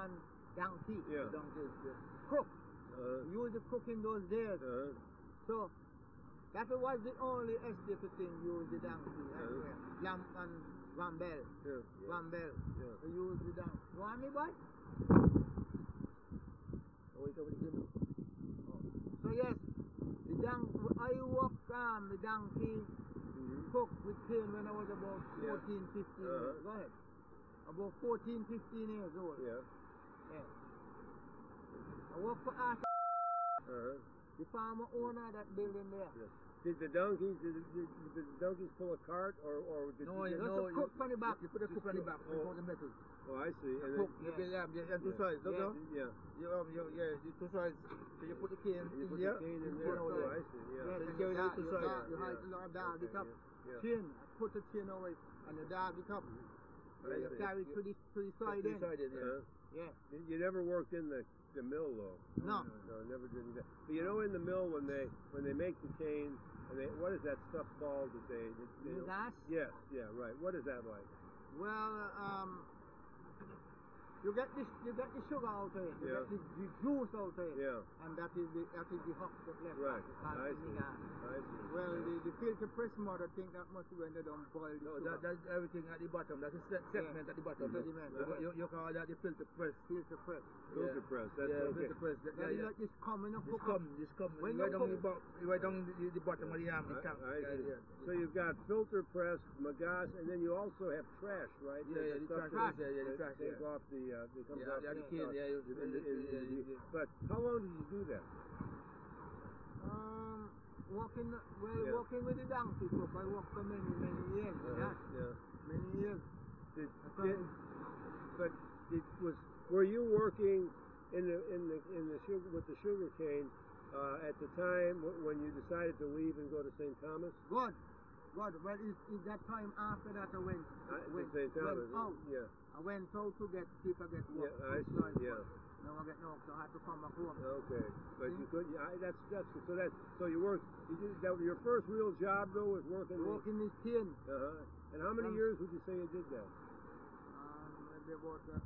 and donkey. Yeah. Donkeys, yeah. Crook. We used to cook in those days. So that was the only estate thing used the donkey. Lamb and Rambel. Yeah. Rambel. Yeah. We used the donkey. You want me, boy? Oh, it's over the gym. So yes, I walked the donkey cook with cane when I was about 14, 15 years. Go ahead. About 14, 15 years old. Yeah. Yeah. I worked for Arthur, the farmer owner of that building there. Yeah. Did the donkeys pull a cart or did You cook from the back. You put a cook on the back, before the metal. Oh, I see. And Cook, you have two sides, look down. Yeah. The two sides. So you put the cane You in put there. the cane in there. Oh, I see. Yeah. Yes, So and you carry you the two sides. You had to dog it up. Yeah. Chin. I put the chin over it and you dog it up. And you carry it to the side end. Yeah. You never worked in the mill though. No. No, never did that. But you know, in the mill when they make the cane, and what is that stuff called that they gas? Yes, yeah, right. What is that like? Well, you get the sugar out of it, you get the juice out of it, and that is the hop that left. Right. I see. Well, the filter press mother think that must be when they don't boil the sugar. That's everything at the bottom. That's the segment at the bottom. You call that the filter press. Filter press. Filter press. That's filter press. That is like this coming up. This come. When you right down the bottom of the arm. So you've got filter press, magasse, and then you also have trash, right? Yeah, the trash. The trash. Takes off the comes off the cane. But how long did you do that? Working with the donkey cook, I worked for many years. Many years. Were you working in the sugar with the sugar cane at the time when you decided to leave and go to St. Thomas? Good. Well, it's that time after that I went St. Thomas. out. Yeah. I went out to get work. Yeah, I see. Yeah. Now I get no work, so I had to come back home. Okay, but you could. That's so you worked. You did that. Your first real job though was working this tin. And how many years would you say you did that? Maybe about 8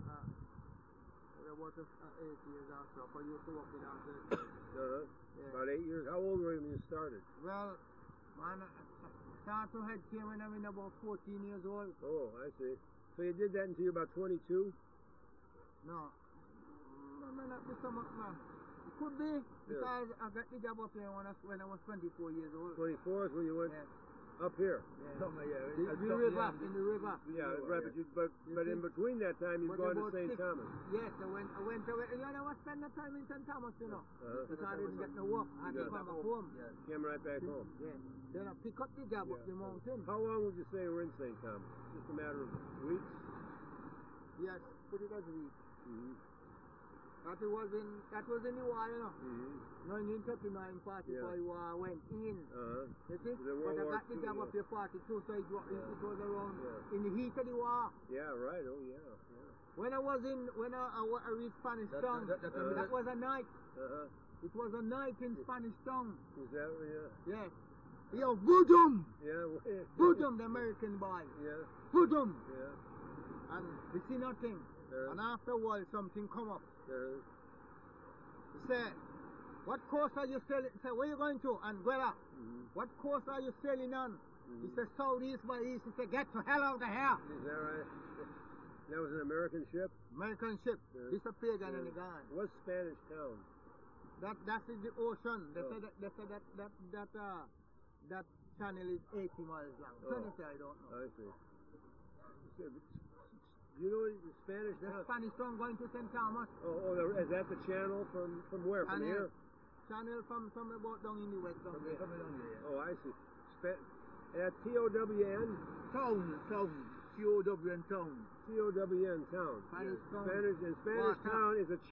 years or so. I used to work with Arthur. About 8 years. How old were you when you started? Well, man, I started to head here when I was about 14 years old. Oh, I see. So you did that until you were about 22? No. Not be so much, man. It could be, because I got the job up here when I was 24 years old. 24 is when you went up here? Yeah. In the river. Yeah, right, but in between that time you've gone to St. Thomas. Yes, I went away. I was spending time in St. Thomas, you know. Because I didn't get no work. I had to come back home. Came right back home. Yeah. Then I pick up the job up the mountain. How long would you say you were in St. Thomas? Just a matter of weeks? Yes, put it as weeks. That was in the war, you know. 1939, 45 war, I went in. You see? But I got the job up here 42, so it was around in the heat of the war. Yeah, right. Oh, yeah. When I reached Spanish Town, that was a night. It was a night in Spanish Town. Is that, Yes. Yo, Boodum! Yeah. Boodum, the American boy. Yeah. Boodum! Yeah. And we see nothing. And after a while, something come up. He said, what course are you selling? He said, where are you going to? Anguilla. What course are you sailing on? He said, southeast by east. He said, get the hell out of here. Is that right? That was an American ship? American ship. Disappeared and then gone. What's Spanish Town? That is the ocean. They said that channel is 80 miles long. I don't know. I see. You know the Spanish Town? The Spanish Town going to St. Thomas. Is that the channel from where? From here? Channel from about down in the west. Oh, I see. T-O-W-N? Town. C-O-W-N, town. C-O-W-N, town. Spanish Town. Spanish Town is a